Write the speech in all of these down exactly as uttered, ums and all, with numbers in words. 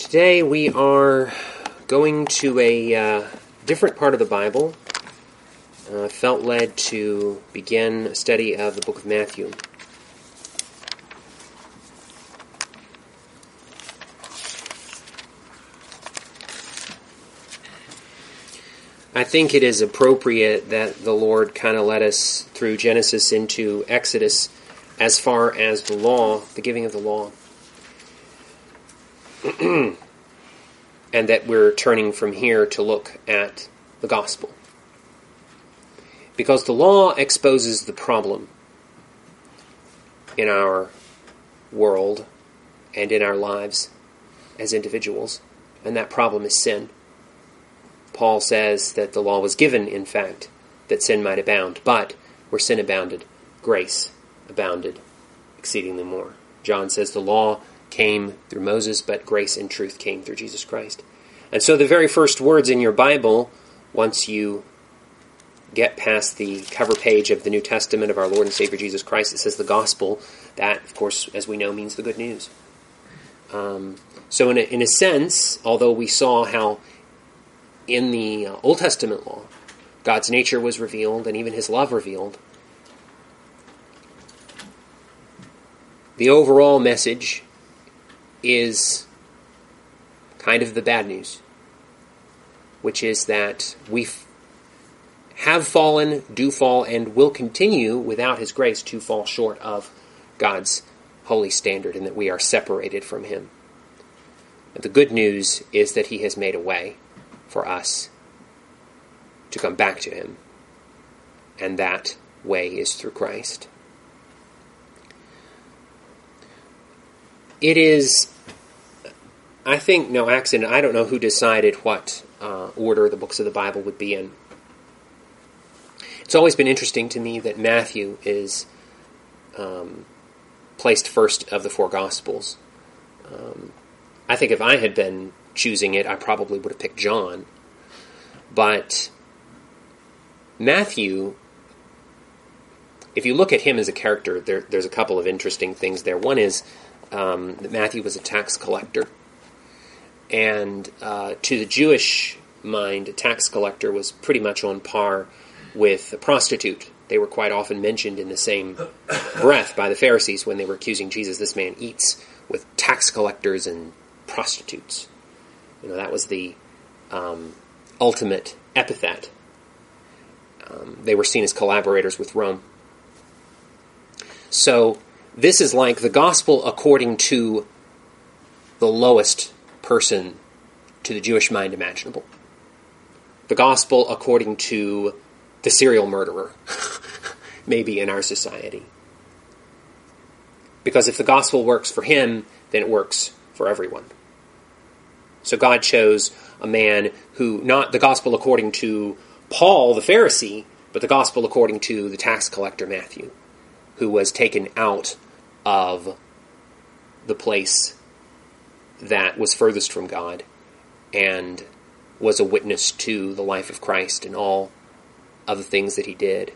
Today we are going to a uh, different part of the Bible. I uh, felt led to begin a study of the book of Matthew. I think it is appropriate that the Lord kind of led us through Genesis into Exodus as far as the law, the giving of the law. And that we're turning from here to look at the gospel. Because the law exposes the problem in our world and in our lives as individuals, and that problem is sin. Paul says that the law was given, in fact, that sin might abound, but where sin abounded, grace abounded exceedingly more. John says the law came through Moses, but grace and truth came through Jesus Christ. And so the very first words in your Bible, once you get past the cover page of the New Testament of our Lord and Savior Jesus Christ, it says the gospel. That, of course, as we know, means the good news. Um, so in a, in a sense, although we saw how in the uh, Old Testament law, God's nature was revealed and even his love revealed, the overall message is kind of the bad news, which is that we f- have fallen, do fall, and will continue without his grace to fall short of God's holy standard, and that we are separated from him. And the good news is that he has made a way for us to come back to him, and that way is through Christ. It is, I think, no accident. I don't know who decided what uh, order the books of the Bible would be in. It's always been interesting to me that Matthew is um, placed first of the four Gospels. Um, I think if I had been choosing it, I probably would have picked John. But Matthew, if you look at him as a character, there, there's a couple of interesting things there. One is um, that Matthew was a tax collector. And uh, to the Jewish mind, a tax collector was pretty much on par with a prostitute. They were quite often mentioned in the same breath by the Pharisees when they were accusing Jesus. This man eats with tax collectors and prostitutes. You know, that was the um, ultimate epithet. Um, they were seen as collaborators with Rome. So this is like the gospel according to the lowest person to the Jewish mind imaginable. The gospel according to the serial murderer, maybe in our society. Because if the gospel works for him, then it works for everyone. So God chose a man who, not the gospel according to Paul the Pharisee, but the gospel according to the tax collector Matthew, who was taken out of the place that was furthest from God and was a witness to the life of Christ and all of the things that he did.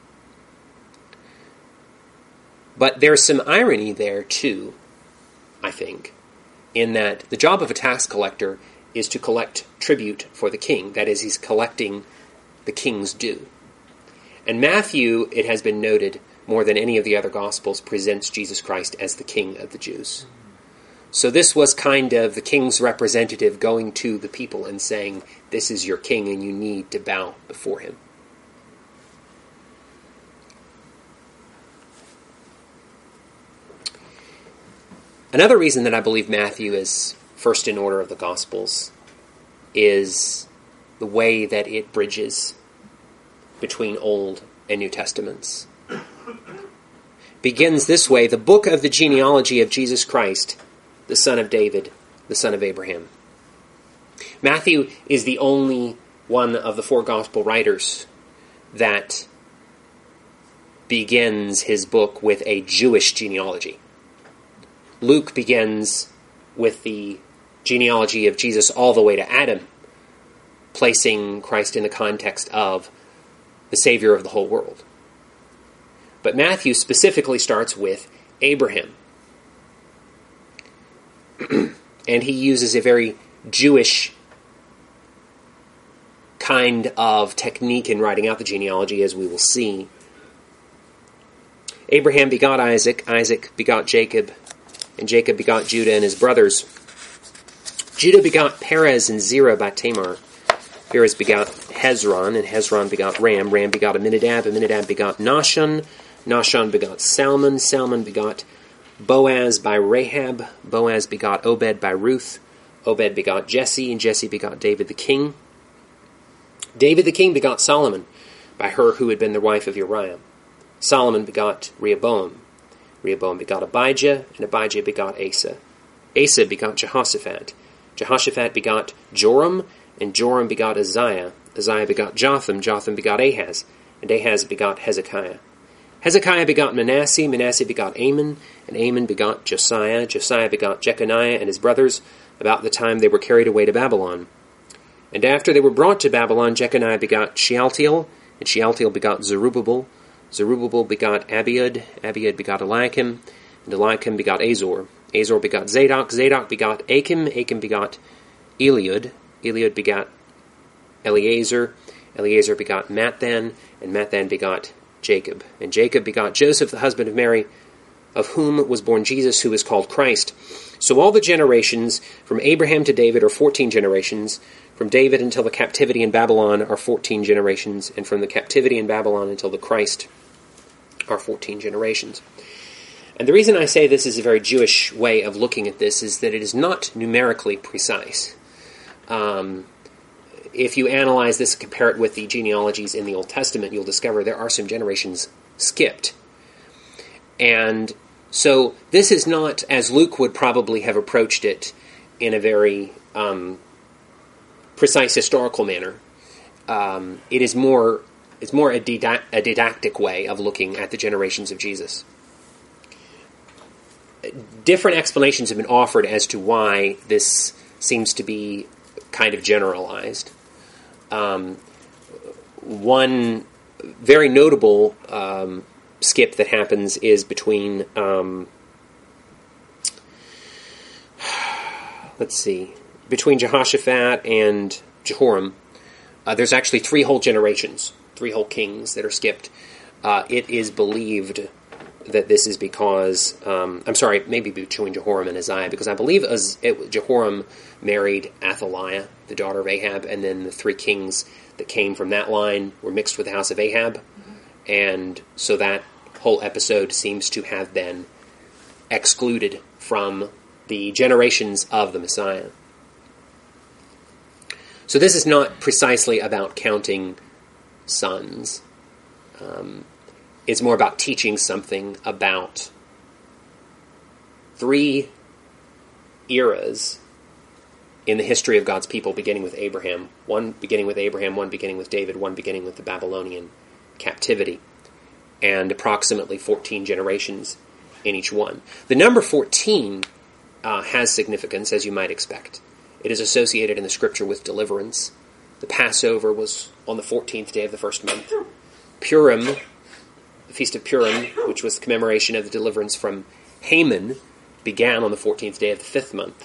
But there's some irony there too, I think, in that the job of a tax collector is to collect tribute for the king. That is, he's collecting the king's due. And Matthew, it has been noted, more than any of the other Gospels, presents Jesus Christ as the King of the Jews. So this was kind of the king's representative going to the people and saying, this is your king and you need to bow before him. Another reason that I believe Matthew is first in order of the Gospels is the way that it bridges between Old and New Testaments. Begins this way: the book of the genealogy of Jesus Christ, the son of David, the son of Abraham. Matthew is the only one of the four gospel writers that begins his book with a Jewish genealogy. Luke begins with the genealogy of Jesus all the way to Adam, placing Christ in the context of the Savior of the whole world. But Matthew specifically starts with Abraham. And he uses a very Jewish kind of technique in writing out the genealogy, as we will see. Abraham begot Isaac, Isaac begot Jacob, and Jacob begot Judah and his brothers. Judah begot Perez and Zerah by Tamar. Perez begot Hezron, and Hezron begot Ram. Ram begot Aminadab, Aminadab begot Nahshon, Nahshon begot Salmon, Salmon begot Boaz by Rahab, Boaz begot Obed by Ruth, Obed begot Jesse, and Jesse begot David the king. David the king begot Solomon by her who had been the wife of Uriah. Solomon begot Rehoboam. Rehoboam begot Abijah, and Abijah begot Asa. Asa begot Jehoshaphat. Jehoshaphat begot Joram, and Joram begot Uzziah. Uzziah begot Jotham. Jotham begot Ahaz, and Ahaz begot Hezekiah. Hezekiah begot Manasseh. Manasseh begot Amon, and Amon begot Josiah. Josiah begot Jeconiah and his brothers about the time they were carried away to Babylon. And after they were brought to Babylon, Jeconiah begot Shealtiel, and Shealtiel begot Zerubbabel. Zerubbabel begot Abiud. Abiud begot Eliakim, and Eliakim begot Azor. Azor begot Zadok. Zadok begot Achim. Achim begot Eliud. Eliud begot Eleazar. Eleazar begot Matthan, and Matthan begot Jacob. And Jacob begot Joseph, the husband of Mary, of whom was born Jesus, who is called Christ. So all the generations from Abraham to David are fourteen generations. From David until the captivity in Babylon are fourteen generations. And from the captivity in Babylon until the Christ are fourteen generations. And the reason I say this is a very Jewish way of looking at this is that it is not numerically precise. Um, if you analyze this and compare it with the genealogies in the Old Testament, you'll discover there are some generations skipped. And so this is not, as Luke would probably have approached it, in a very um, precise historical manner. Um, it is more, it's more a, didact- a didactic way of looking at the generations of Jesus. Different explanations have been offered as to why this seems to be kind of generalized. Um, one very notable um, skip that happens is between, um, let's see, between Jehoshaphat and Jehoram. Uh, there's actually three whole generations, three whole kings that are skipped. Uh, it is believed that this is because, um, I'm sorry, maybe between Jehoram and Uzziah, because I believe Az- it, Jehoram married Athaliah, the daughter of Ahab, and then the three kings that came from that line were mixed with the house of Ahab, mm-hmm. and so that whole episode seems to have been excluded from the generations of the Messiah. So this is not precisely about counting sons. Um, it's more about teaching something about three eras in the history of God's people, beginning with Abraham. One beginning with Abraham, one beginning with David, one beginning with the Babylonian captivity, and approximately fourteen generations in each one. The number fourteen uh, has significance, as you might expect. It is associated in the Scripture with deliverance. The Passover was on the fourteenth day of the first month. Purim, the Feast of Purim, which was the commemoration of the deliverance from Haman, began on the fourteenth day of the fifth month.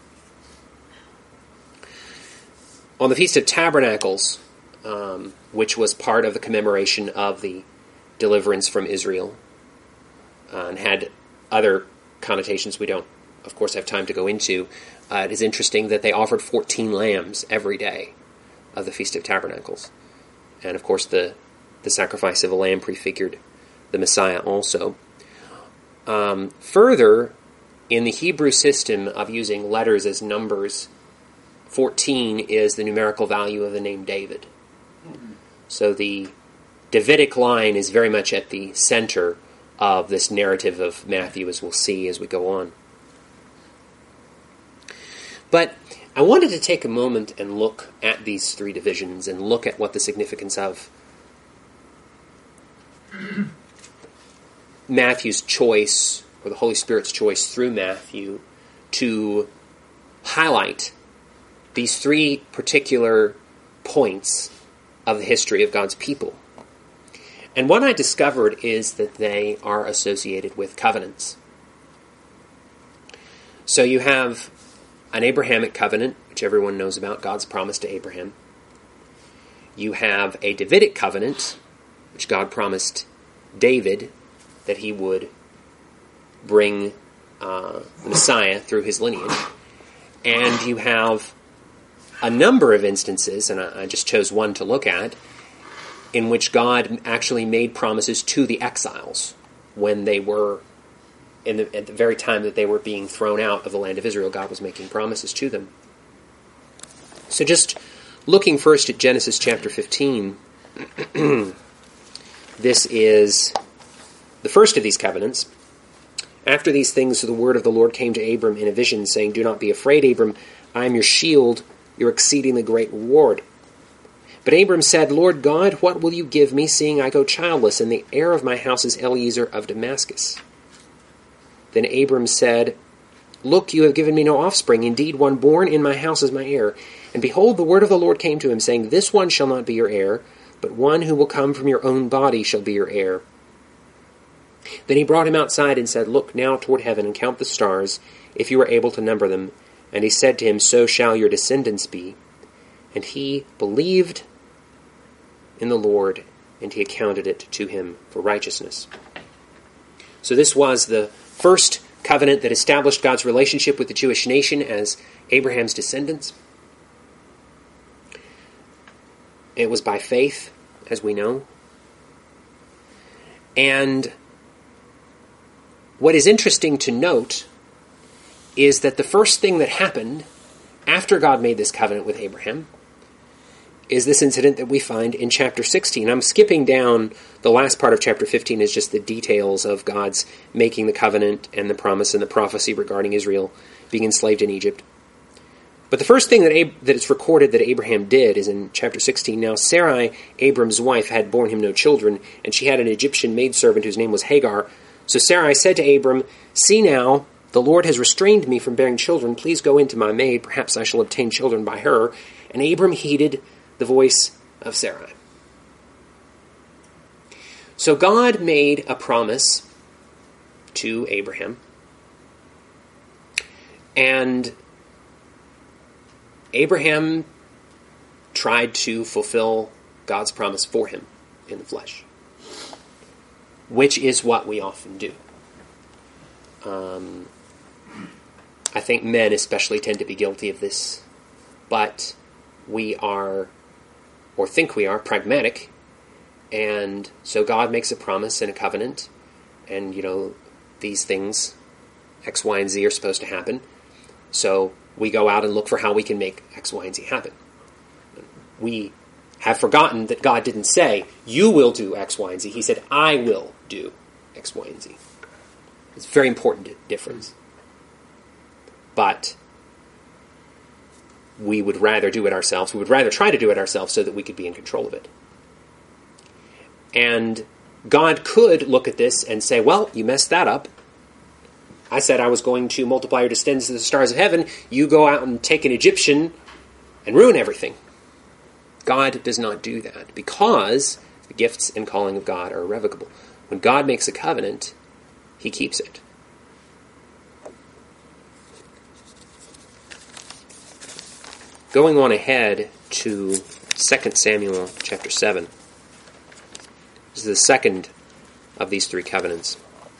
On the Feast of Tabernacles, um, which was part of the commemoration of the deliverance from Israel, uh, and had other connotations we don't, of course, have time to go into, uh, it is interesting that they offered fourteen lambs every day of the Feast of Tabernacles. And, of course, the, the sacrifice of a lamb prefigured the Messiah also. Um, further, in the Hebrew system of using letters as numbers, fourteen is the numerical value of the name David. Mm-hmm. So the Davidic line is very much at the center of this narrative of Matthew, as we'll see as we go on. But I wanted to take a moment and look at these three divisions and look at what the significance of Matthew's choice, or the Holy Spirit's choice through Matthew, to highlight these three particular points of the history of God's people. And what I discovered is that they are associated with covenants. So you have an Abrahamic covenant, which everyone knows about, God's promise to Abraham. You have a Davidic covenant, which God promised David that he would bring uh, the Messiah through his lineage. And you have a number of instances, and I, I just chose one to look at, in which God actually made promises to the exiles when they were, in the, at the very time that they were being thrown out of the land of Israel. God was making promises to them. So just looking first at Genesis chapter fifteen, this is the first of these covenants. After these things, the word of the Lord came to Abram in a vision, saying, "Do not be afraid, Abram. I am your shield, your exceedingly great reward." But Abram said, "Lord God, what will you give me, seeing I go childless, and the heir of my house is Eliezer of Damascus?" Then Abram said, "Look, you have given me no offspring. Indeed, one born in my house is my heir. And behold, the word of the Lord came to him, saying, This one shall not be your heir, but one who will come from your own body shall be your heir." Then he brought him outside and said, "Look now toward heaven and count the stars, if you are able to number them." And he said to him, "So shall your descendants be." And he believed in the Lord, and he accounted it to him for righteousness. So this was the first covenant that established God's relationship with the Jewish nation as Abraham's descendants. It was by faith, as we know. And what is interesting to note is that the first thing that happened after God made this covenant with Abraham is this incident that we find in chapter sixteen. I'm skipping down. The last part of chapter fifteen is just the details of God's making the covenant and the promise and the prophecy regarding Israel being enslaved in Egypt. But the first thing that Ab- that it's recorded that Abraham did is in chapter sixteen. Now Sarai, Abram's wife, had borne him no children, and she had an Egyptian maidservant whose name was Hagar. So Sarai said to Abram, "See now, the Lord has restrained me from bearing children. Please go in to my maid. Perhaps I shall obtain children by her." And Abram heeded the voice of Sarai. So God made a promise to Abraham, and Abraham tried to fulfill God's promise for him in the flesh, which is what we often do. Um, I think men especially tend to be guilty of this, but we are, or think we are, pragmatic, and so God makes a promise and a covenant, and, you know, these things, X, Y, and Z are supposed to happen, so we go out and look for how we can make X, Y, and Z happen. We have forgotten that God didn't say, "You will do X, Y, and Z." He said, "I will do X, Y, and Z." It's a very important difference. But we would rather do it ourselves. We would rather try to do it ourselves so that we could be in control of it. And God could look at this and say, "Well, you messed that up. I said I was going to multiply your descendants to the stars of heaven. You go out and take an Egyptian and ruin everything." God does not do that, because the gifts and calling of God are irrevocable. When God makes a covenant, he keeps it. Going on ahead to Second Samuel chapter seven. This is the second of these three covenants.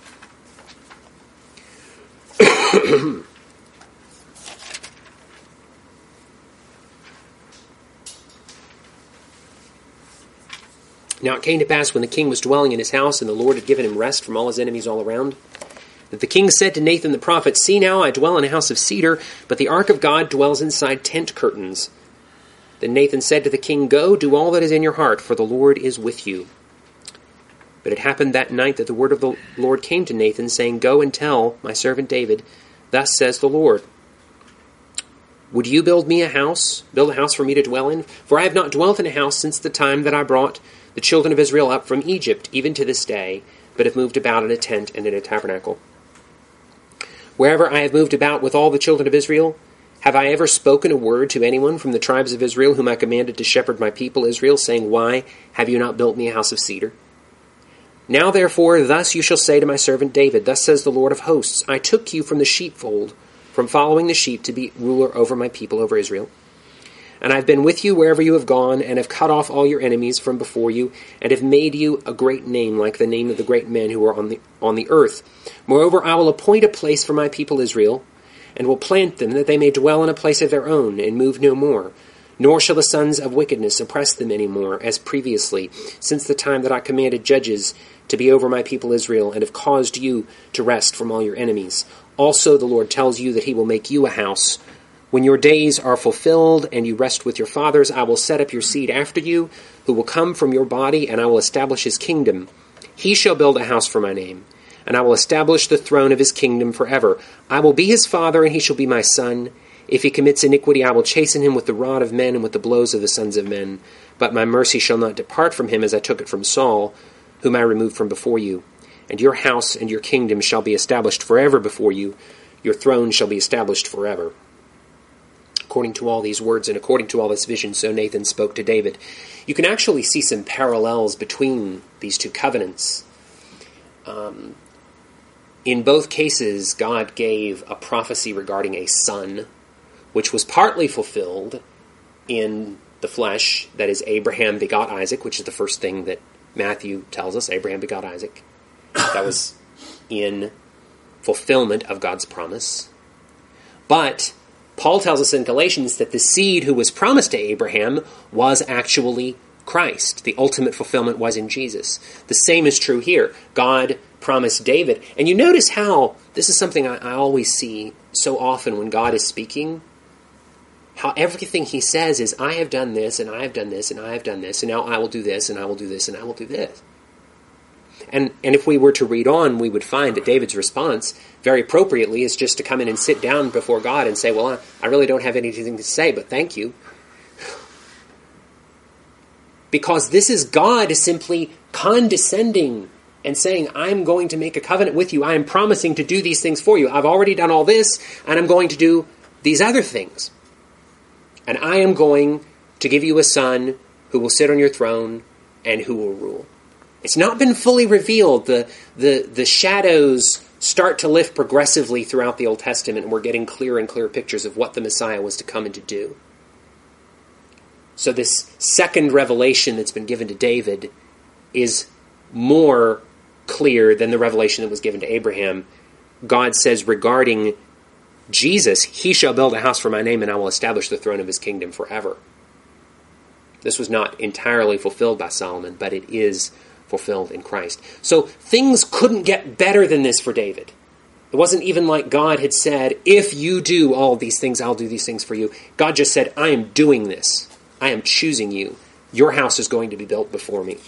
Now it came to pass, when the king was dwelling in his house, and the Lord had given him rest from all his enemies all around, that the king said to Nathan the prophet, "See now, I dwell in a house of cedar, but the ark of God dwells inside tent curtains." Then Nathan said to the king, "Go, do all that is in your heart, for the Lord is with you." But it happened that night that the word of the Lord came to Nathan, saying, "Go and tell my servant David, thus says the Lord, would you build me a house, build a house for me to dwell in? For I have not dwelt in a house since the time that I brought the children of Israel up from Egypt, even to this day, but have moved about in a tent and in a tabernacle. Wherever I have moved about with all the children of Israel, have I ever spoken a word to anyone from the tribes of Israel, whom I commanded to shepherd my people Israel, saying, Why have you not built me a house of cedar? Now therefore, thus you shall say to my servant David, Thus says the Lord of hosts, I took you from the sheepfold, from following the sheep to be ruler over my people, over Israel. And I've been with you wherever you have gone, and have cut off all your enemies from before you, and have made you a great name, like the name of the great men who are on the on the earth. Moreover, I will appoint a place for my people Israel, and will plant them, that they may dwell in a place of their own, and move no more. Nor shall the sons of wickedness oppress them any more, as previously, since the time that I commanded judges to be over my people Israel, and have caused you to rest from all your enemies. Also the Lord tells you that he will make you a house. When your days are fulfilled, and you rest with your fathers, I will set up your seed after you, who will come from your body, and I will establish his kingdom. He shall build a house for my name, and I will establish the throne of his kingdom forever. I will be his father, and he shall be my son. If he commits iniquity, I will chasten him with the rod of men and with the blows of the sons of men. But my mercy shall not depart from him, as I took it from Saul, whom I removed from before you. And your house and your kingdom shall be established forever before you. Your throne shall be established forever. According to all these words and according to all this vision, so Nathan spoke to David. You can actually see some parallels between these two covenants. Um, in both cases, God gave a prophecy regarding a son, which was partly fulfilled in the flesh. That is, Abraham begot Isaac, which is the first thing that Matthew tells us. Abraham begot Isaac. That was in fulfillment of God's promise. But Paul tells us in Galatians that the seed who was promised to Abraham was actually Christ. The ultimate fulfillment was in Jesus. The same is true here. God promised David. And you notice how, this is something I, I always see so often when God is speaking, how everything he says is, I have done this, and I have done this, and I have done this, and now I will do this, and I will do this, and I will do this. And and if we were to read on, we would find that David's response, very appropriately, is just to come in and sit down before God and say, well, I, I really don't have anything to say, but thank you. Because this is God simply condescending and saying, I'm going to make a covenant with you. I am promising to do these things for you. I've already done all this, and I'm going to do these other things. And I am going to give you a son who will sit on your throne and who will rule. It's not been fully revealed. The, the, the shadows start to lift progressively throughout the Old Testament, and we're getting clearer and clearer pictures of what the Messiah was to come and to do. So this second revelation that's been given to David is more clear than the revelation that was given to Abraham. God says regarding Jesus, he shall build a house for my name, and I will establish the throne of his kingdom forever. This was not entirely fulfilled by Solomon, but it is fulfilled in Christ. So things couldn't get better than this for David. It wasn't even like God had said, if you do all these things, I'll do these things for you. God just said, I am doing this. I am choosing you. Your house is going to be built before me.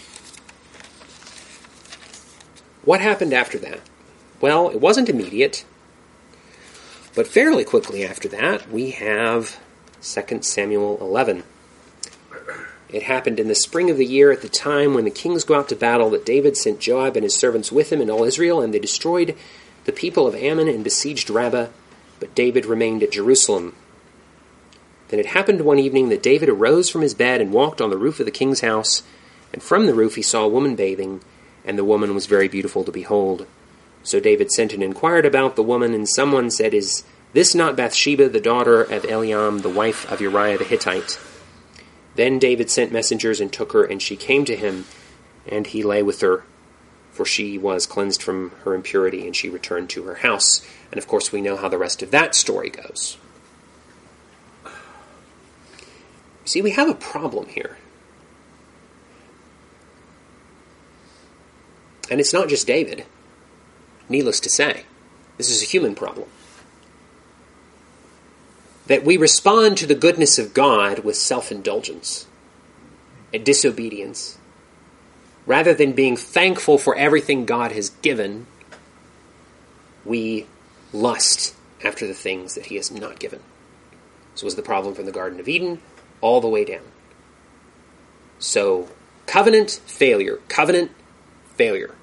What happened after that? Well, it wasn't immediate. But fairly quickly after that, we have Second Samuel eleven. It happened in the spring of the year at the time when the kings go out to battle that David sent Joab and his servants with him and all Israel, and they destroyed the people of Ammon and besieged Rabbah, but David remained at Jerusalem. Then it happened one evening that David arose from his bed and walked on the roof of the king's house, and from the roof he saw a woman bathing, and the woman was very beautiful to behold. So David sent and inquired about the woman, and someone said, Is this not Bathsheba, the daughter of Eliam, the wife of Uriah the Hittite? Then David sent messengers and took her, and she came to him, and he lay with her, for she was cleansed from her impurity, and she returned to her house. And of course we know how the rest of that story goes. See, we have a problem here. And it's not just David. Needless to say, this is a human problem. That we respond to the goodness of God with self-indulgence and disobedience. Rather than being thankful for everything God has given, we lust after the things that he has not given. This was the problem from the Garden of Eden all the way down. So, covenant, failure. Covenant, failure.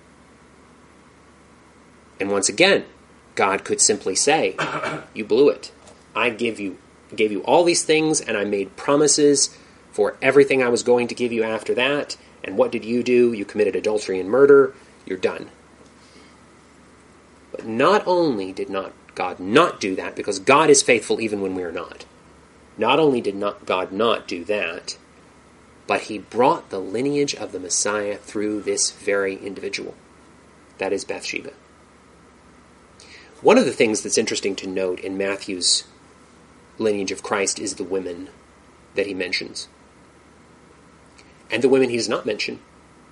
And once again, God could simply say, you blew it. I give you, gave you all these things, and I made promises for everything I was going to give you after that. And what did you do? You committed adultery and murder. You're done. But not only did not God not do that? Because God is faithful even when we are not. Not only did not God not do that, but he brought the lineage of the Messiah through this very individual. That is Bathsheba. One of the things that's interesting to note in Matthew's lineage of Christ is the women that he mentions. And the women he does not mention.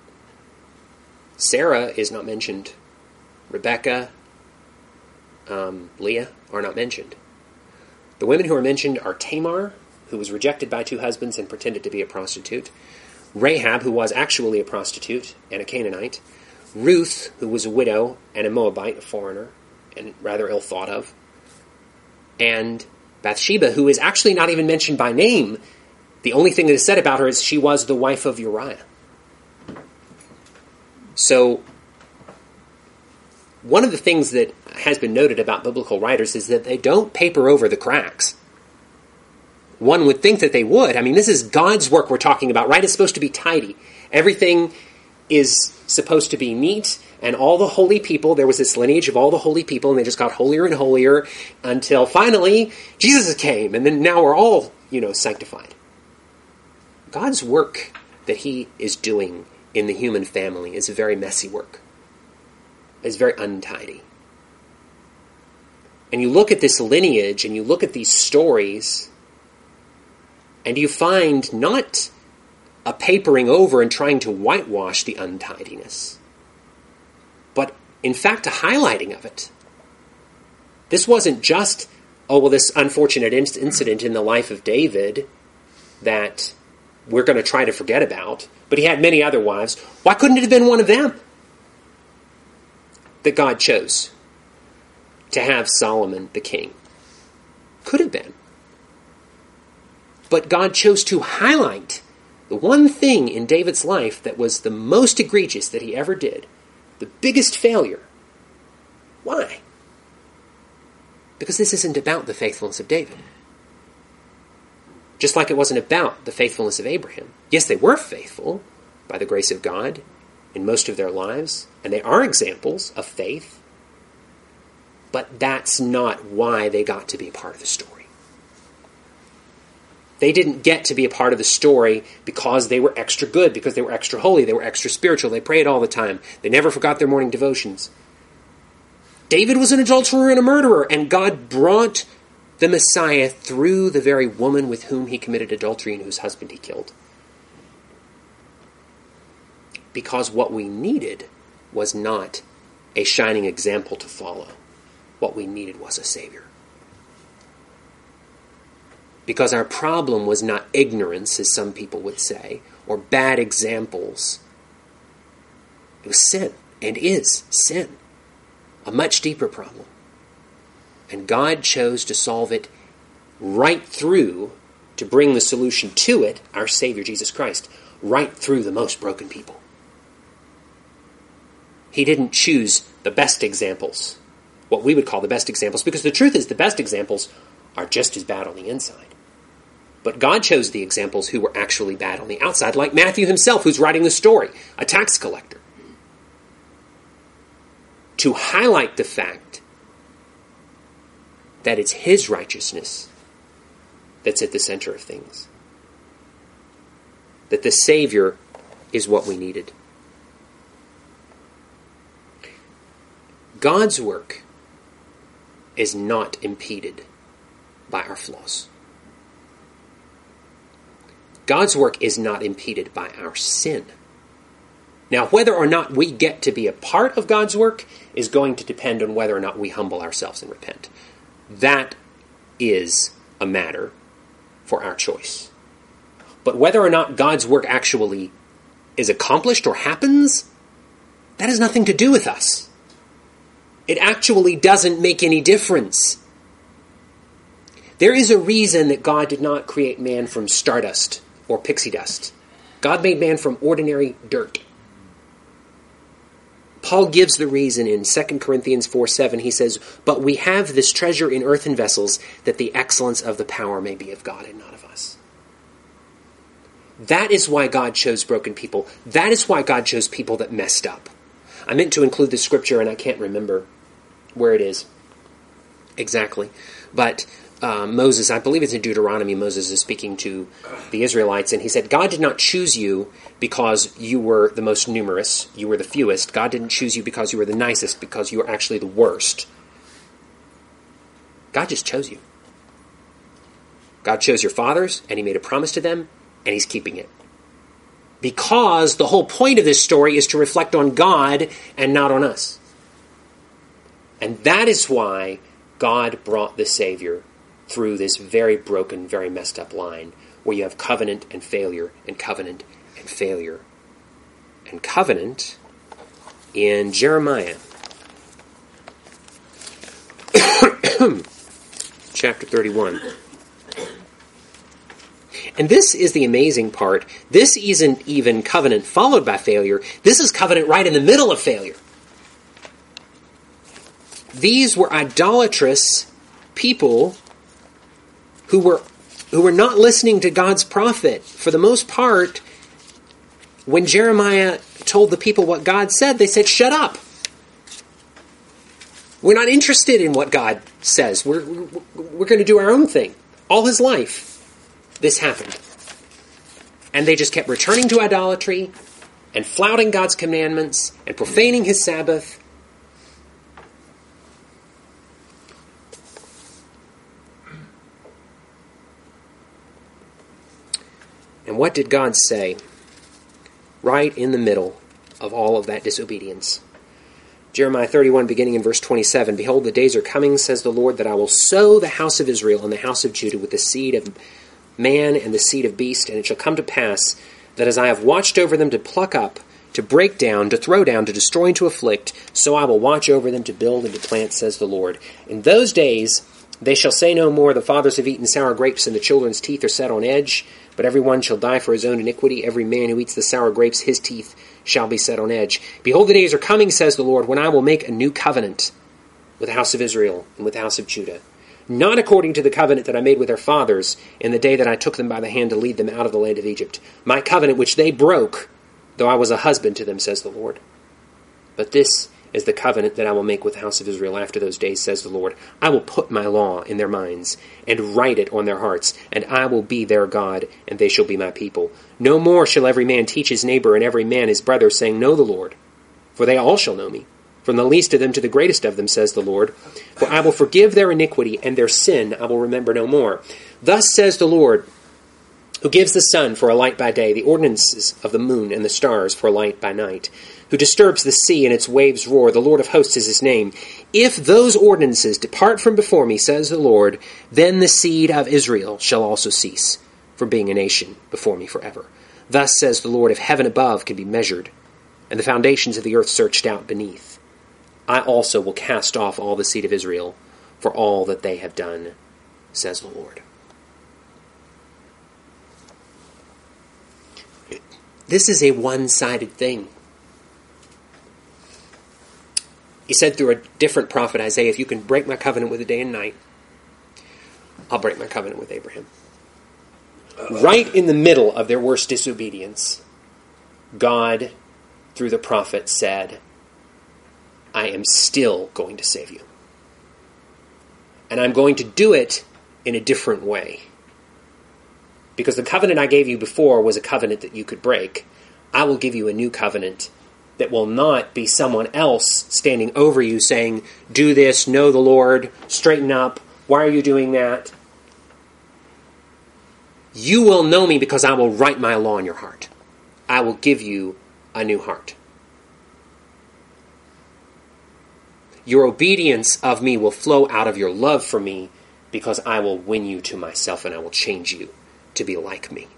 Sarah is not mentioned. Rebecca, um, Leah are not mentioned. The women who are mentioned are Tamar, who was rejected by two husbands and pretended to be a prostitute. Rahab, who was actually a prostitute and a Canaanite. Ruth, who was a widow and a Moabite, a foreigner, and rather ill thought of. And Bathsheba, who is actually not even mentioned by name. The only thing that is said about her is she was the wife of Uriah. So, one of the things that has been noted about biblical writers is that they don't paper over the cracks. One would think that they would. I mean, this is God's work we're talking about, right? It's supposed to be tidy. Everything is supposed to be neat, and all the holy people, there was this lineage of all the holy people, and they just got holier and holier until finally Jesus came, and then now we're all, you know, sanctified. God's work that he is doing in the human family is a very messy work. It's very untidy. And you look at this lineage, and you look at these stories, and you find not a papering over and trying to whitewash the untidiness, but in fact a highlighting of it. This wasn't just, oh, well, this unfortunate incident in the life of David that we're going to try to forget about, but he had many other wives. Why couldn't it have been one of them that God chose to have Solomon the king? Could have been. But God chose to highlight the one thing in David's life that was the most egregious that he ever did, the biggest failure. Why? Because this isn't about the faithfulness of David. Just like it wasn't about the faithfulness of Abraham. Yes, they were faithful by the grace of God in most of their lives, and they are examples of faith, but that's not why they got to be a part of the story. They didn't get to be a part of the story because they were extra good, because they were extra holy, they were extra spiritual, they prayed all the time, they never forgot their morning devotions. David was an adulterer and a murderer, and God brought the Messiah through the very woman with whom he committed adultery and whose husband he killed. Because what we needed was not a shining example to follow. What we needed was a Savior. Because our problem was not ignorance, as some people would say, or bad examples. It was sin, and is sin. A much deeper problem. And God chose to solve it right through, to bring the solution to it, our Savior, Jesus Christ, right through the most broken people. He didn't choose the best examples, what we would call the best examples, because the truth is the best examples are just as bad on the inside. But God chose the examples who were actually bad on the outside, like Matthew himself, who's writing the story, a tax collector, to highlight the fact that it's his righteousness that's at the center of things. That the Savior is what we needed. God's work is not impeded by our flaws. God's work is not impeded by our sin. Now, whether or not we get to be a part of God's work is going to depend on whether or not we humble ourselves and repent. That is a matter for our choice. But whether or not God's work actually is accomplished or happens, that has nothing to do with us. It actually doesn't make any difference. There is a reason that God did not create man from stardust or pixie dust. God made man from ordinary dirt. Paul gives the reason in Second Corinthians four seven. He says, "But we have this treasure in earthen vessels, that the excellence of the power may be of God and not of us." That is why God chose broken people. That is why God chose people that messed up. I meant to include the scripture, and I can't remember where it is. exactly. But uh, Moses, I believe it's in Deuteronomy, Moses is speaking to the Israelites, and he said, God did not choose you because you were the most numerous, you were the fewest. God didn't choose you because you were the nicest, because you were actually the worst. God just chose you. God chose your fathers, and he made a promise to them, and he's keeping it. Because the whole point of this story is to reflect on God and not on us. And that is why God brought the Savior through this very broken, very messed up line, where you have covenant and failure, and covenant and failure. And covenant in Jeremiah chapter thirty-one. And this is the amazing part. This isn't even covenant followed by failure. This is covenant right in the middle of failure. These were idolatrous people who were who were not listening to God's prophet. For the most part, when Jeremiah told the people what God said, they said, shut up. We're not interested in what God says. We're, we're, we're going to do our own thing. All his life, this happened. And they just kept returning to idolatry and flouting God's commandments and profaning his Sabbath. And what did God say right in the middle of all of that disobedience? Jeremiah thirty-one, beginning in verse twenty-seven, Behold, the days are coming, says the Lord, that I will sow the house of Israel and the house of Judah with the seed of man and the seed of beast, and it shall come to pass that as I have watched over them to pluck up, to break down, to throw down, to destroy, and to afflict, so I will watch over them to build and to plant, says the Lord. In those days they shall say no more, the fathers have eaten sour grapes, and the children's teeth are set on edge. But every one shall die for his own iniquity. Every man who eats the sour grapes, his teeth shall be set on edge. Behold, the days are coming, says the Lord, when I will make a new covenant with the house of Israel and with the house of Judah. Not according to the covenant that I made with their fathers in the day that I took them by the hand to lead them out of the land of Egypt. My covenant which they broke, though I was a husband to them, says the Lord. But this is the covenant that I will make with the house of Israel after those days, says the Lord. I will put my law in their minds and write it on their hearts, and I will be their God, and they shall be my people. No more shall every man teach his neighbor and every man his brother, saying, Know the Lord, for they all shall know me, from the least of them to the greatest of them, says the Lord. For I will forgive their iniquity, and their sin I will remember no more. Thus says the Lord, who gives the sun for a light by day, the ordinances of the moon and the stars for a light by night, who disturbs the sea and its waves roar, the Lord of hosts is his name. If those ordinances depart from before me, says the Lord, then the seed of Israel shall also cease from being a nation before me forever. Thus says the Lord, if heaven above can be measured, and the foundations of the earth searched out beneath, I also will cast off all the seed of Israel for all that they have done, says the Lord. This is a one-sided thing. He said through a different prophet, Isaiah, if you can break my covenant with the day and night, I'll break my covenant with Abraham. Right in the middle of their worst disobedience, God, through the prophet, said, I am still going to save you. And I'm going to do it in a different way. Because the covenant I gave you before was a covenant that you could break. I will give you a new covenant that will not be someone else standing over you saying, do this, know the Lord, straighten up, why are you doing that? You will know me because I will write my law in your heart. I will give you a new heart. Your obedience of me will flow out of your love for me because I will win you to myself and I will change you to be like me.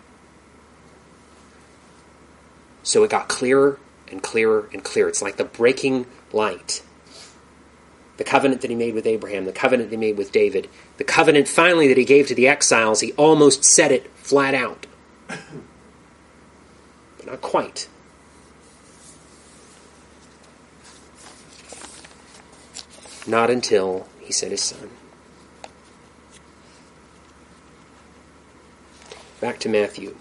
So it got clearer and clearer and clearer. It's like the breaking light. The covenant that he made with Abraham, the covenant that he made with David, the covenant finally that he gave to the exiles, he almost said it flat out. But not quite. Not until he sent his son. Back to Matthew.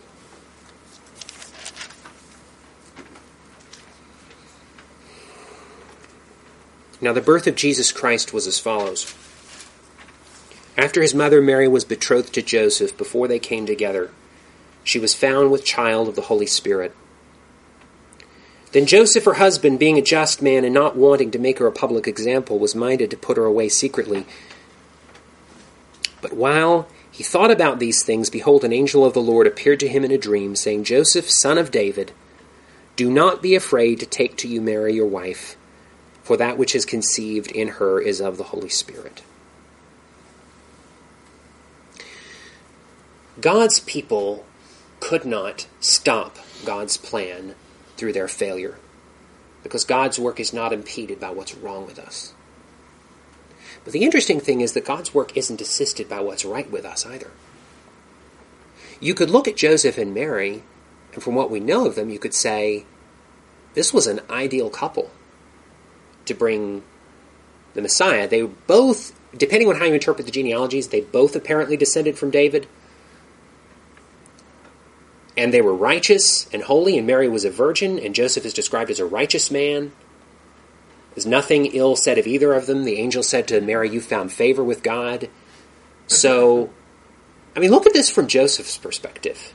Now the birth of Jesus Christ was as follows. After his mother Mary was betrothed to Joseph, before they came together, she was found with child of the Holy Spirit. Then Joseph, her husband, being a just man and not wanting to make her a public example, was minded to put her away secretly. But while he thought about these things, behold, an angel of the Lord appeared to him in a dream, saying, Joseph, son of David, do not be afraid to take to you Mary your wife, for that which is conceived in her is of the Holy Spirit. God's people could not stop God's plan through their failure, because God's work is not impeded by what's wrong with us. But the interesting thing is that God's work isn't assisted by what's right with us either. You could look at Joseph and Mary, and from what we know of them, you could say, this was an ideal couple to bring the Messiah. They both, depending on how you interpret the genealogies, they both apparently descended from David. And they were righteous and holy, and Mary was a virgin, and Joseph is described as a righteous man. There's nothing ill said of either of them. The angel said to Mary, you found favor with God. So, I mean, look at this from Joseph's perspective.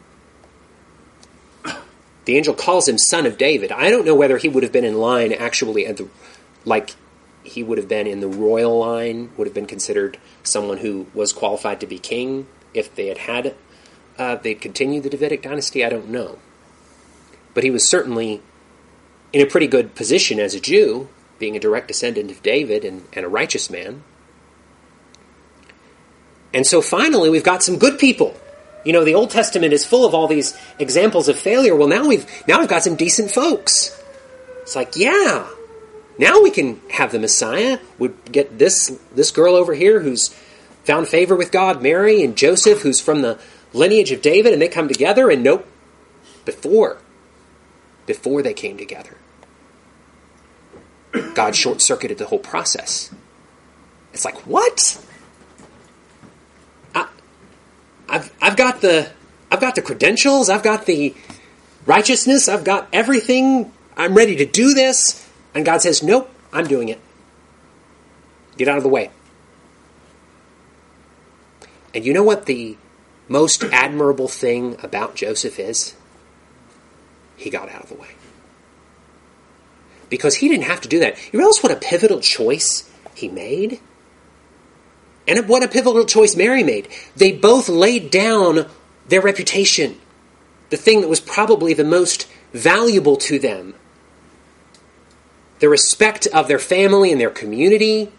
The angel calls him son of David. I don't know whether he would have been in line actually, at the, like he would have been in the royal line, would have been considered someone who was qualified to be king if they had had Uh, they'd continue the Davidic dynasty, I don't know. But he was certainly in a pretty good position as a Jew, being a direct descendant of David and, and a righteous man. And so finally, we've got some good people. You know, the Old Testament is full of all these examples of failure. Well, now we've now we've got some decent folks. It's like, yeah, now we can have the Messiah. We'd get this this girl over here who's found favor with God, Mary, and Joseph, who's from the lineage of David, and they come together, and nope, before, before they came together, God short-circuited the whole process. It's like, what? I, I've I've got the I've got the credentials, I've got the righteousness, I've got everything, I'm ready to do this, and God says, nope, I'm doing it. Get out of the way. And you know what the most admirable thing about Joseph is? He got out of the way. Because he didn't have to do that. You realize what a pivotal choice he made? And what a pivotal choice Mary made. They both laid down their reputation, the thing that was probably the most valuable to them, the respect of their family and their community.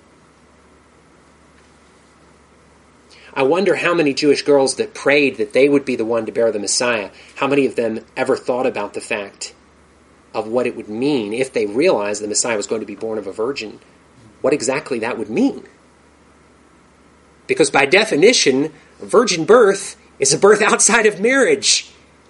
I wonder how many Jewish girls that prayed that they would be the one to bear the Messiah, how many of them ever thought about the fact of what it would mean if they realized the Messiah was going to be born of a virgin, what exactly that would mean. Because by definition, a virgin birth is a birth outside of marriage.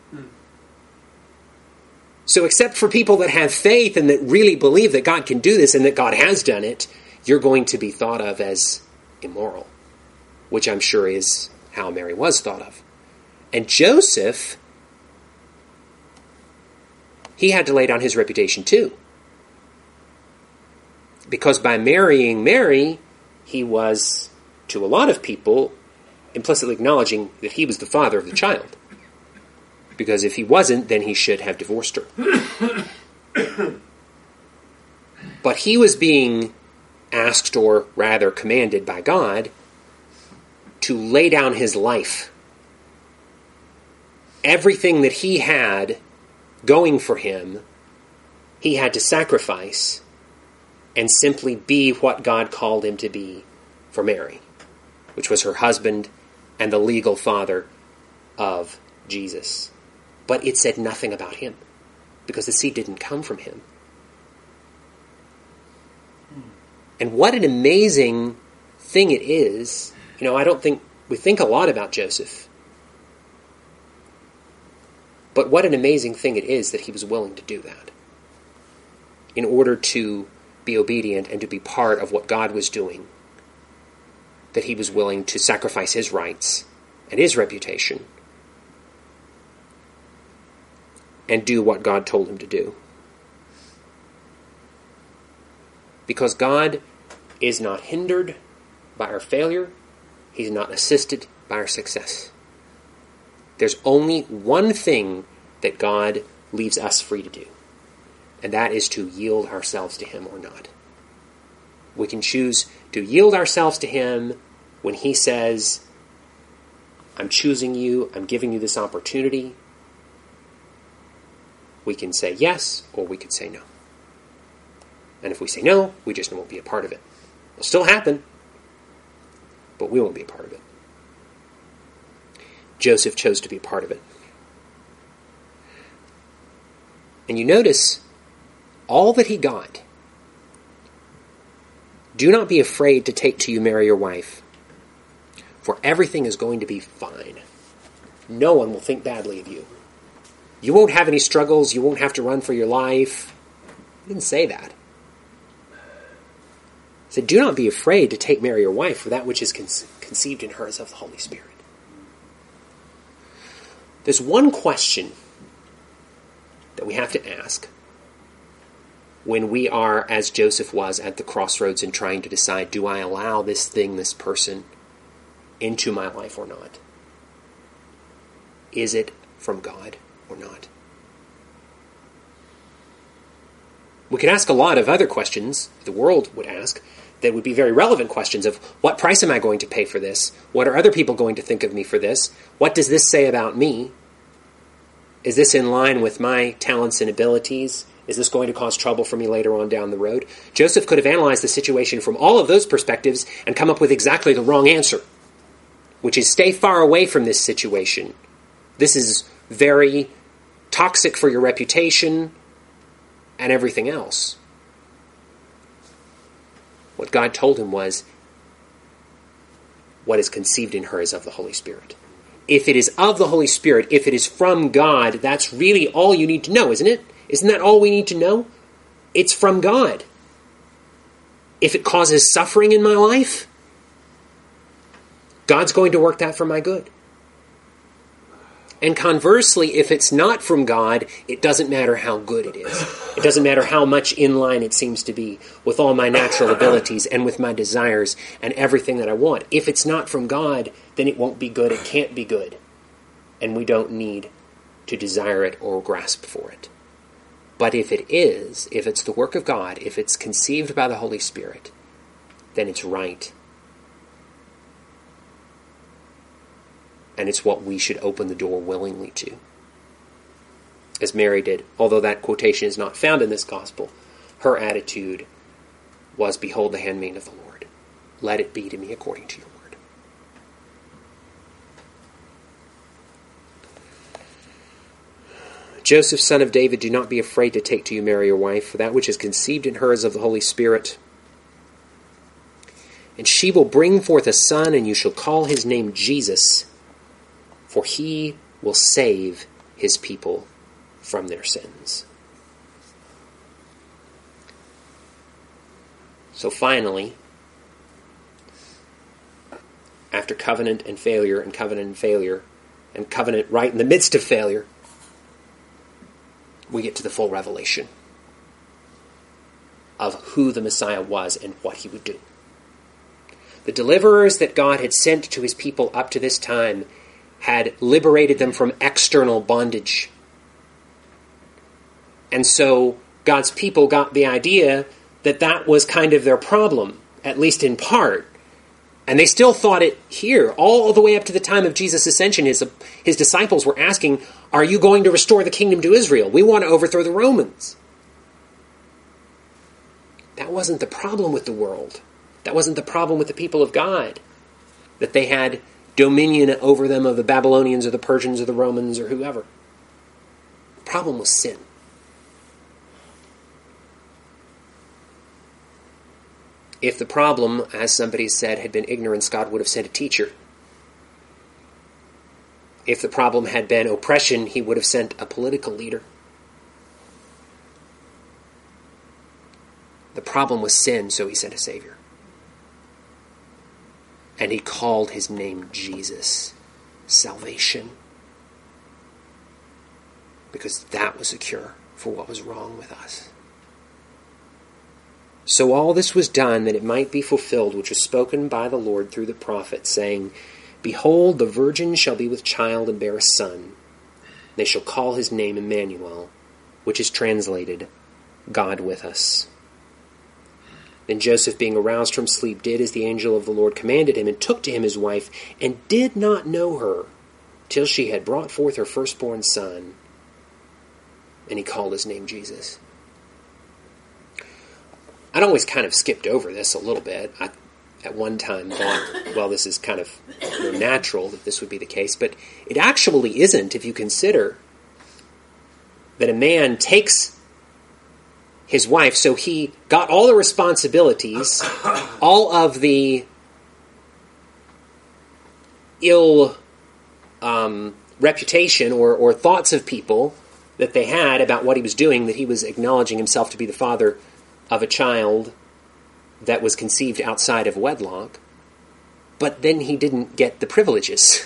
So except for people that have faith and that really believe that God can do this and that God has done it, you're going to be thought of as immoral, which I'm sure is how Mary was thought of. And Joseph, he had to lay down his reputation too. Because by marrying Mary, he was, to a lot of people, implicitly acknowledging that he was the father of the child. Because if he wasn't, then he should have divorced her. But he was being asked, or rather commanded by God, to lay down his life. Everything that he had going for him, he had to sacrifice and simply be what God called him to be for Mary, which was her husband and the legal father of Jesus. But it said nothing about him, because the seed didn't come from him. And what an amazing thing it is. You know, I don't think we think a lot about Joseph. But what an amazing thing it is that he was willing to do that in order to be obedient and to be part of what God was doing. That he was willing to sacrifice his rights and his reputation and do what God told him to do. Because God is not hindered by our failure. He's not assisted by our success. There's only one thing that God leaves us free to do, and that is to yield ourselves to him or not. We can choose to yield ourselves to him when he says, I'm choosing you, I'm giving you this opportunity. We can say yes, or we could say no. And if we say no, we just won't be a part of it. It'll still happen, but we won't be a part of it. Joseph chose to be a part of it. And you notice all that he got. Do not be afraid to take to you Mary your wife, for everything is going to be fine. No one will think badly of you. You won't have any struggles. You won't have to run for your life. He didn't say that. He said, do not be afraid to take Mary your wife, for that which is con- conceived in her is of the Holy Spirit. There's one question that we have to ask when we are, as Joseph was, at the crossroads and trying to decide, do I allow this thing, this person, into my life or not? Is it from God or not? We could ask a lot of other questions the world would ask that would be very relevant questions of what price am I going to pay for this? What are other people going to think of me for this? What does this say about me? Is this in line with my talents and abilities? Is this going to cause trouble for me later on down the road? Joseph could have analyzed the situation from all of those perspectives and come up with exactly the wrong answer, which is stay far away from this situation. This is very toxic for your reputation and everything else. What God told him was, what is conceived in her is of the Holy Spirit. If it is of the Holy Spirit, if it is from God, that's really all you need to know, isn't it? Isn't that all we need to know? It's from God. If it causes suffering in my life, God's going to work that for my good. And conversely, if it's not from God, it doesn't matter how good it is. It doesn't matter how much in line it seems to be with all my natural abilities and with my desires and everything that I want. If it's not from God, then it won't be good. It can't be good. And we don't need to desire it or grasp for it. But if it is, if it's the work of God, if it's conceived by the Holy Spirit, then it's right. And it's what we should open the door willingly to. As Mary did, although that quotation is not found in this gospel, her attitude was, behold the handmaiden of the Lord. Let it be to me according to your word. Joseph, son of David, do not be afraid to take to you Mary your wife, for that which is conceived in her is of the Holy Spirit. And she will bring forth a son, and you shall call his name Jesus, for he will save his people from their sins. So finally, after covenant and failure and covenant and failure and covenant right in the midst of failure, we get to the full revelation of who the Messiah was and what he would do. The deliverers that God had sent to his people up to this time had liberated them from external bondage. And so God's people got the idea that that was kind of their problem, at least in part. And they still thought it here, all the way up to the time of Jesus' ascension. His, his disciples were asking, are you going to restore the kingdom to Israel? We want to overthrow the Romans. That wasn't the problem with the world. That wasn't the problem with the people of God, that they had dominion over them of the Babylonians or the Persians or the Romans or whoever. The problem was sin. If the problem, as somebody said, had been ignorance, God would have sent a teacher. If the problem had been oppression, he would have sent a political leader. The problem was sin, so he sent a Savior. And he called his name Jesus, salvation. Because that was a cure for what was wrong with us. So all this was done that it might be fulfilled, which was spoken by the Lord through the prophet, saying, Behold, the virgin shall be with child and bear a son. They shall call his name Emmanuel, which is translated, God with us. Then Joseph, being aroused from sleep, did as the angel of the Lord commanded him, and took to him his wife, and did not know her, till she had brought forth her firstborn son, and he called his name Jesus. I'd always kind of skipped over this a little bit. I, at one time, thought, well, this is kind of you know, natural that this would be the case, but it actually isn't if you consider that a man takes his wife, so he got all the responsibilities, all of the ill um, reputation or, or thoughts of people that they had about what he was doing, that he was acknowledging himself to be the father of a child that was conceived outside of wedlock, but then he didn't get the privileges.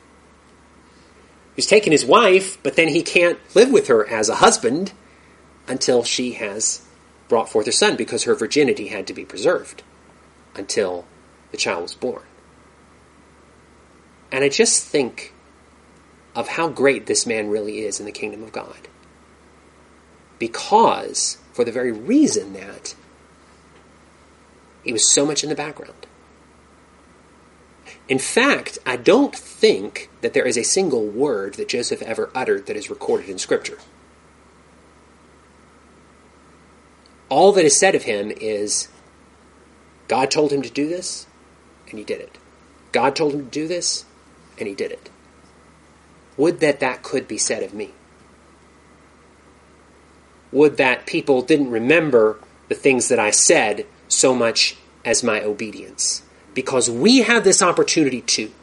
He's taken his wife, but then he can't live with her as a husband until she has brought forth her son, because her virginity had to be preserved until the child was born. And I just think of how great this man really is in the kingdom of God. Because, for the very reason that he was so much in the background. In fact, I don't think that there is a single word that Joseph ever uttered that is recorded in Scripture. All that is said of him is, God told him to do this, and he did it. God told him to do this, and he did it. Would that that could be said of me. Would that people didn't remember the things that I said so much as my obedience. Because we have this opportunity too.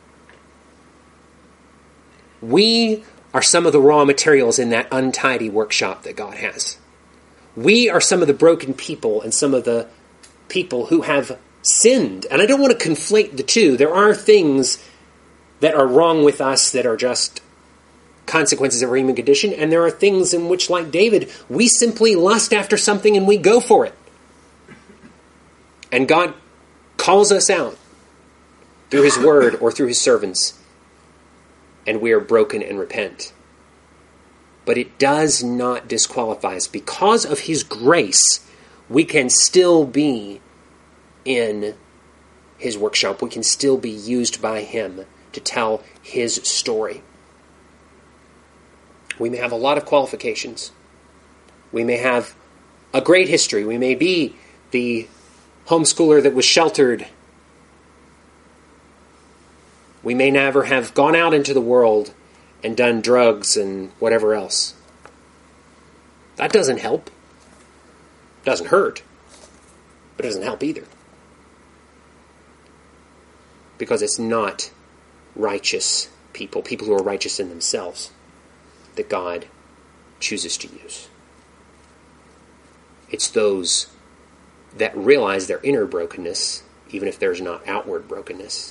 We are some of the raw materials in that untidy workshop that God has. We are some of the broken people and some of the people who have sinned. And I don't want to conflate the two. There are things that are wrong with us that are just consequences of our human condition, and there are things in which, like David, we simply lust after something and we go for it. And God calls us out through his word or through his servants, and we are broken and repent. But it does not disqualify us. Because of his grace, we can still be in his workshop. We can still be used by him to tell his story. We may have a lot of qualifications. We may have a great history. We may be the homeschooler that was sheltered. We may never have gone out into the world and done drugs and whatever else. That doesn't help. Doesn't hurt. But it doesn't help either. Because it's not righteous people, people who are righteous in themselves, that God chooses to use. It's those that realize their inner brokenness, even if there's not outward brokenness.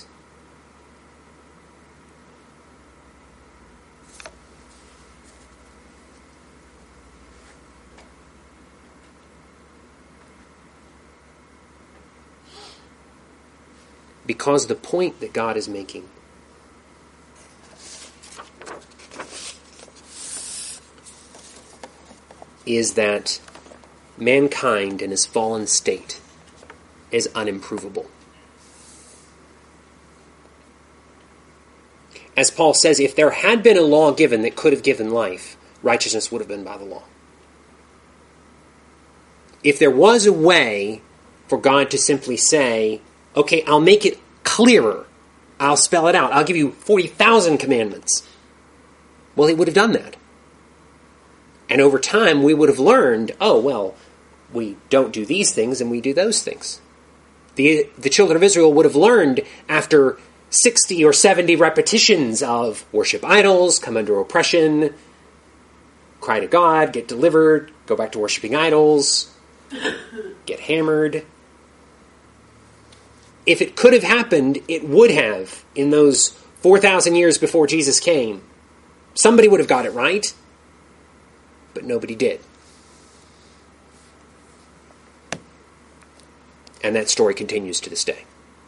Because the point that God is making is that mankind in his fallen state is unimprovable. As Paul says, if there had been a law given that could have given life, righteousness would have been by the law. If there was a way for God to simply say, okay, I'll make it clearer, I'll spell it out, I'll give you forty thousand commandments, well, he would have done that. And over time, we would have learned, oh, well, we don't do these things and we do those things. The, the children of Israel would have learned after sixty or seventy repetitions of worship idols, come under oppression, cry to God, get delivered, go back to worshiping idols, get hammered. If it could have happened, it would have in those four thousand years before Jesus came. Somebody would have got it right. But nobody did. And that story continues to this day.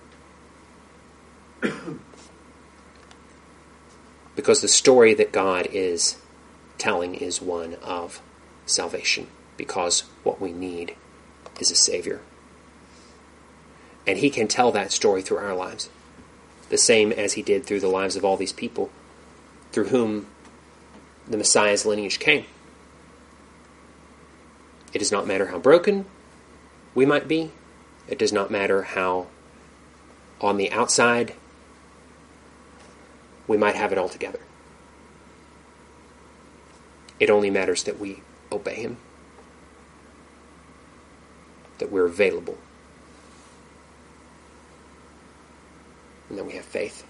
Because the story that God is telling is one of salvation. Because what we need is a Savior. And he can tell that story through our lives. The same as he did through the lives of all these people through whom the Messiah's lineage came. It does not matter how broken we might be. It does not matter how on the outside we might have it all together. It only matters that we obey him. That we're available. And that we have faith.